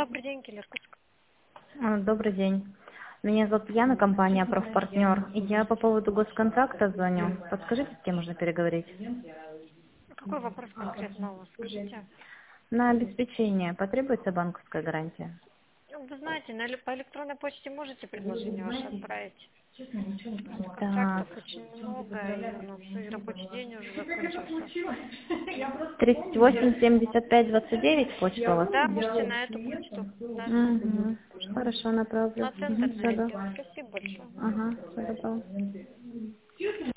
Добрый день, Киллер Курск. Добрый день. Меня зовут Яна, компания «Профпартнер». И я по поводу госконтракта звоню. Подскажите, с кем можно переговорить? Какой вопрос конкретно у вас? Скажите. На обеспечение потребуется банковская гарантия? Ну, вы знаете, по электронной почте можете предложение ваше отправить. Просто Так, контрактов очень много, и у нас и рабочий день уже закончился. 38-75-29 почта у вас? Да, можете на эту почту. Да. Угу. Хорошо, направлю. На центр Все, да. перейдет. Спасибо большое. Ага, все добро.